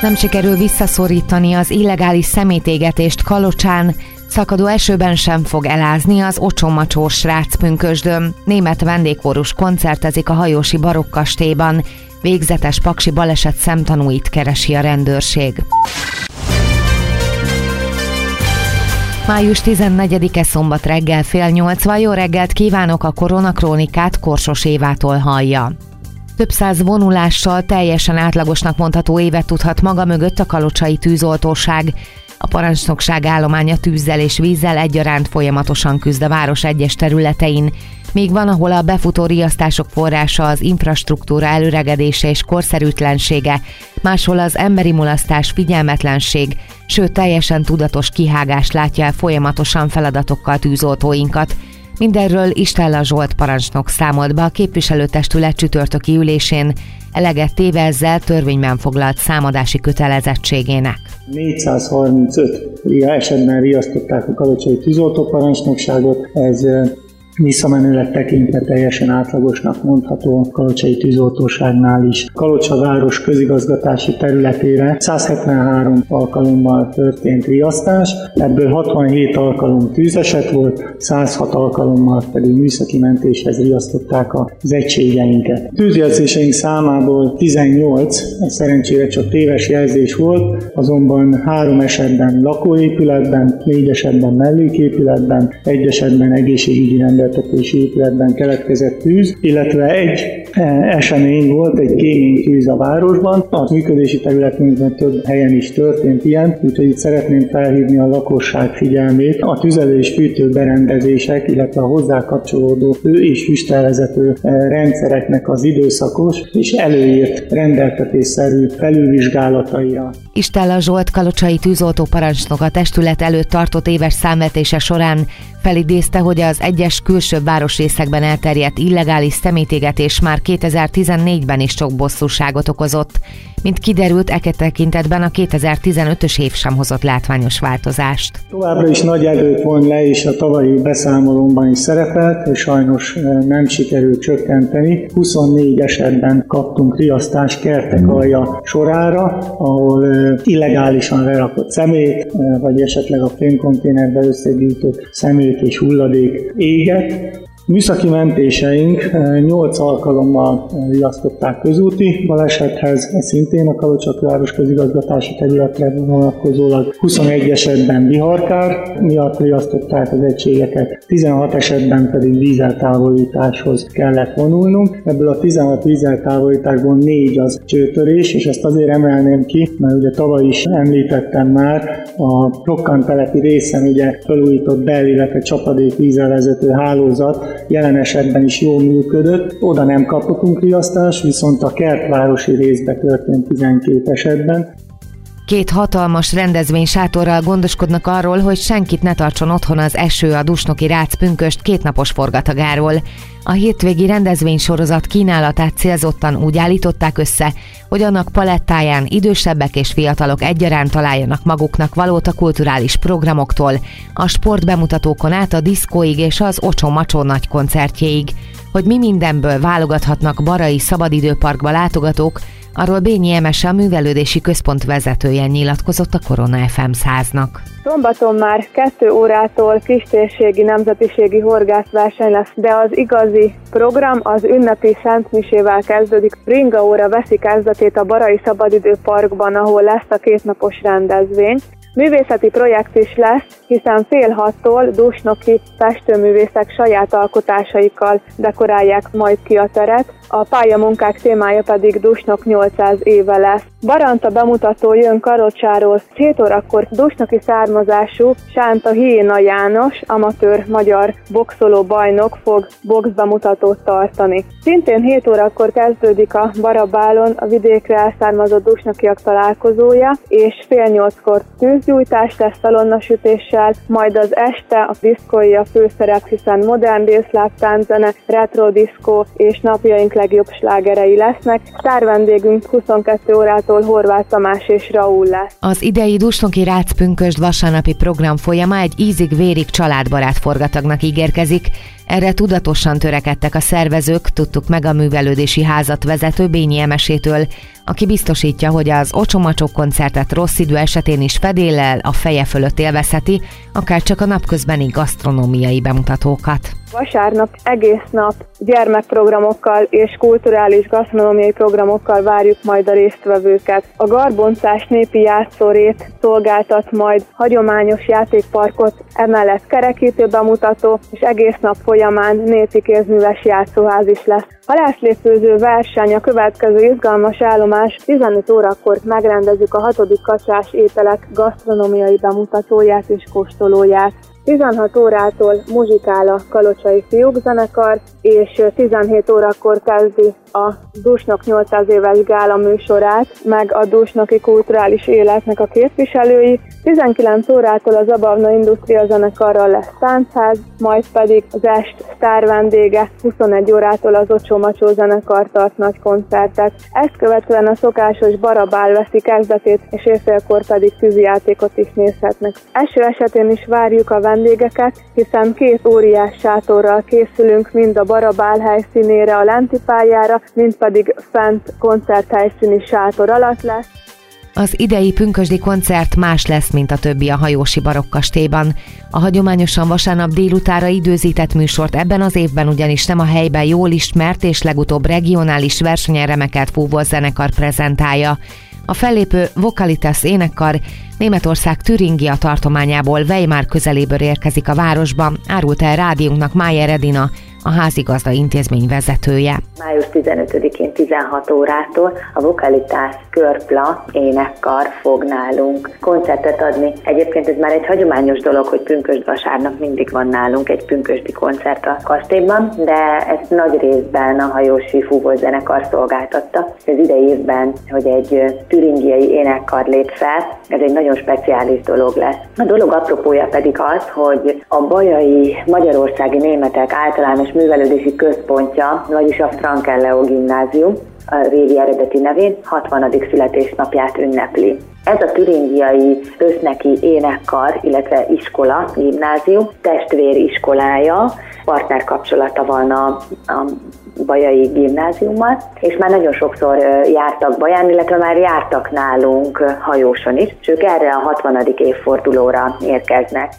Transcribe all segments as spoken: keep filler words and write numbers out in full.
Nem sikerül visszaszorítani az illegális szemétégetést Kalocsán, szakadó esőben sem fog elázni az ocsonmacsó srác pünkösdön. Német vendégkórus koncertezik a hajósi barokkastélyban. Végzetes paksi baleset szemtanúit keresi a rendőrség. május tizennegyedike szombat reggel fél nyolcvan. Jó reggelt kívánok, a Koronakrónikát Korsos Évától hallja. Több száz vonulással teljesen átlagosnak mondható évet tudhat maga mögött a kalocsai tűzoltóság. A parancsnokság állománya tűzzel és vízzel egyaránt folyamatosan küzd a város egyes területein. Még van, ahol a befutó riasztások forrása az infrastruktúra előregedése és korszerűtlensége, máshol az emberi mulasztás, figyelmetlenség, sőt teljesen tudatos kihágás látja el folyamatosan feladatokkal tűzoltóinkat. Mindenről Istella Zsolt parancsnok számolt be a képviselőtestület csütörtöki ülésén, eleget téve ezzel törvényben foglalt számadási kötelezettségének. négyszázharmincöt esetben riasztották a kalocsai tűzoltóparancsnokságot, ez visszamenőleg tekintve teljesen átlagosnak mondható a kalocsai tűzoltóságnál is. Kalocsa város közigazgatási területére száz hetvenhárom alkalommal történt riasztás, ebből hatvanhét alkalom tűzeset volt, száz hat alkalommal pedig műszaki mentéshez riasztották az egységeinket. Tűzjelzéseink számából tizennyolc, szerencsére csak téves jelzés volt, azonban három esetben lakóépületben, négy esetben melléképületben, egy esetben egészségügyi rendeltetési épületben keletkezett tűz, illetve egy esemény volt, egy kémény tűz a városban. A működési területünkben több helyen is történt ilyen, úgyhogy itt szeretném felhívni a lakosság figyelmét. A tüzelő és fűtő berendezések, illetve a hozzá kapcsolódó hő- és füstelvezető rendszereknek az időszakos és előírt rendeltetésszerű felülvizsgálataira. Istella Zsolt kalocsai tűzoltó parancsnok a testület előtt tartott éves számvetése során felidézte, hogy az egyes külsőbb városrészekben elterjedt illegális szemétégetés már kétezer-tizennégyben is sok bosszúságot okozott. Mint kiderült, eke tekintetben a kétezer-tizenötös év sem hozott látványos változást. Továbbra is nagy erőt von le, és a tavalyi beszámolómban is szerepelt, és sajnos nem sikerült csökkenteni. huszonnégy esetben kaptunk riasztást kertek alja sorára, ahol illegálisan lerakott szemét, vagy esetleg a fémkonténerbe összegyűjtött szemét és hulladék égett. Műszaki mentéseink nyolc alkalommal riasztották közúti balesethez, szintén a Kalocsa város közigazgatási területre vonatkozólag. huszonegy esetben viharkár miatt riasztották az egységeket, tizenhat esetben pedig vízeltávolításhoz kellett vonulnunk. Ebből a tizenhat vízeltávolításból négy az csőtörés, és ezt azért emelném ki, mert ugye tavaly is említettem már, a rokkantelepi részen ugye felújított bel, illetve csapadék vízelvezető hálózat jelen esetben is jól működött, oda nem kaptunk riasztást, viszont a kertvárosi részbe történt tizenkét esetben. Két hatalmas rendezvénysátorral gondoskodnak arról, hogy senkit ne tartson otthon az eső a Dusnoki Rác pünkösd kétnapos forgatagáról. A hétvégi rendezvénysorozat kínálatát célzottan úgy állították össze, hogy annak palettáján idősebbek és fiatalok egyaránt találjanak maguknak valót a kulturális programoktól, a sportbemutatókon át a diszkóig és az Ocsó-Macsó nagy koncertjéig. Hogy mi mindenből válogathatnak Barai szabadidőparkba látogatók, arról Bényi Emese, a művelődési központ vezetője nyilatkozott a Korona ef em száznak. Szombaton már kettő órától kistérségi nemzetiségi horgászverseny lesz, de az igazi program az ünnepi szentmisével kezdődik. Ringa óra veszi kezdetét a Barai szabadidőparkban, ahol lesz a kétnapos rendezvény. Művészeti projekt is lesz, hiszen fél hattól dusnoki festőművészek saját alkotásaikkal dekorálják majd ki a teret, a pályamunkák témája pedig Dusnok nyolcszáz éve lesz. Baranta bemutató jön Kalocsáról, hét órakor dusnoki származású Sánta Hiéna János, amatőr magyar boxoló bajnok fog boxbemutatót tartani. Szintén hét órakor kezdődik a Barabálon a vidékre elszármazott dusnokiak találkozója, és fél nyolckor tűzgyújtás lesz szalonnasütéssel, majd az este a diszkói a főszerep, hiszen modern délszláv tánczene, retro diszkó és napjaink legjobb slágerei lesznek. Sztárvendégünk huszonkettő órától Horváth Tamás és Raúl lesz. Az idei Dusnoki Rác pünkösd vasárnapi program folyama egy ízig-vérig családbarát forgatagnak ígérkezik. Erre tudatosan törekedtek a szervezők, tudtuk meg a művelődési házat vezető Bényi Emesétől. aki biztosítja, hogy az Ocsomacsó koncertet rossz idő esetén is fedéllel a feje fölött élvezheti, akár csak a napközbeni gasztronómiai bemutatókat. Vasárnap egész nap gyermekprogramokkal és kulturális gasztronómiai programokkal várjuk majd a résztvevőket. A Garboncás népi játszórét szolgáltat majd hagyományos játékparkot, emellett kerekítő bemutató, és egész nap folyamán népi kézműves játszóház is lesz. Halászlépőző verseny a következő izgalmas állomás, tizenöt órakor megrendezzük a hatodik kacsás ételek gasztronómiai bemutatóját és kóstolóját. tizenhat órától muzsikál a Kalocsai Fiúk zenekar, és tizenhét órakor kezdi a Dusnok nyolcszáz éves gála műsorát, meg a dusnoki kulturális életnek a képviselői. tizenkilenc órától a Zabavna Industria zenekarral lesz táncház, majd pedig az est sztár vendége huszonegy órától az Ocsó-Macsó zenekar tart nagy koncertet. Ezt követően a szokásos barabál veszi kezdetét, és éjfélkor pedig tűzijátékot is nézhetnek. Eső esetén is várjuk a vendégeket, hiszen két óriás sátorral készülünk mind a barabál helyszínére, a lenti pályára, mind pedig fent koncerthelyszíni sátor alatt lesz. Az idei pünkösdi koncert más lesz, mint a többi a Hajósi Barokkastélyban. A hagyományosan vasárnap délutára időzített műsort ebben az évben ugyanis nem a helyben jól ismert és legutóbb regionális versenyen remekelt fúvós zenekar prezentálja. A fellépő Vocalitas énekkar Németország Türingia tartományából, Weimar közeléből érkezik a városba, árult el rádiónknak Májer Edina, a házigazda intézmény vezetője. május tizenötödikén tizenhat órától a Vocalitas Körpla énekkar fog nálunk koncertet adni. Egyébként ez már egy hagyományos dolog, hogy pünkösd vasárnap mindig van nálunk egy pünkösdi koncert a kastélyban, de ezt nagy részben a Hajósi Fúvós zenekar szolgáltatta. Az idei évben, hogy egy türingiai énekkar lép fel, ez egy nagyon speciális dolog lesz. A dolog apropója pedig az, hogy a bajai magyarországi németek általános művelődési központja, vagyis a Frankenleo gimnázium, a régi eredeti nevén hatvanadik születésnapját ünnepli. Ez a türingiai összneki énekkar, illetve iskola, gimnázium, testvériskolája, partnerkapcsolata van a, a bajai gimnáziummal, és már nagyon sokszor jártak Baján, illetve már jártak nálunk Hajóson is, és ők erre a hatvanadik évfordulóra érkeznek.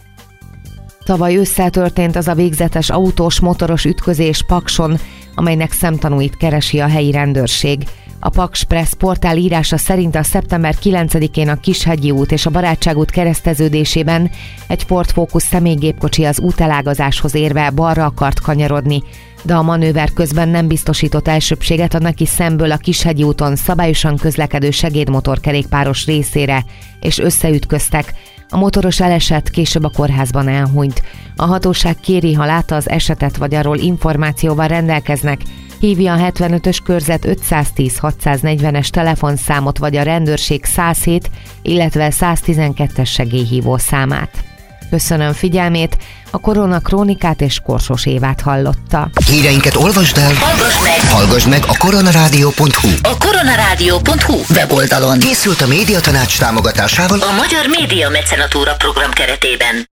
Tavaly ősszel történt az a végzetes autós motoros ütközés Pakson, amelynek szemtanúit keresi a helyi rendőrség. A Paks Press portál írása szerint a szeptember kilencedikén a Kishegyi út és a Barátság út kereszteződésében egy Ford Focus személygépkocsi az útelágazáshoz érve balra akart kanyarodni, de a manőver közben nem biztosított elsőbbséget a neki szemből a Kishegyi úton szabályosan közlekedő segédmotorkerékpáros részére, és összeütköztek. A motoros elesett, később a kórházban elhunyt. A hatóság kéri, ha látta az esetet, vagy arról információval rendelkeznek, hívja a hetvenötös körzet ötszáztíz hatszáznegyvenes telefonszámot, vagy a rendőrség száz hét, illetve száztizenkettes segélyhívó számát. Köszönöm figyelmét, a Korona Krónikát és Korsos Évát hallotta. Híreinket olvasd el, hallgass meg, hallgass meg a koronarádió pont hu. A koronarádió pont hu weboldalon Készült a Médiatanács támogatásával a Magyar Média Mecenatúra program keretében.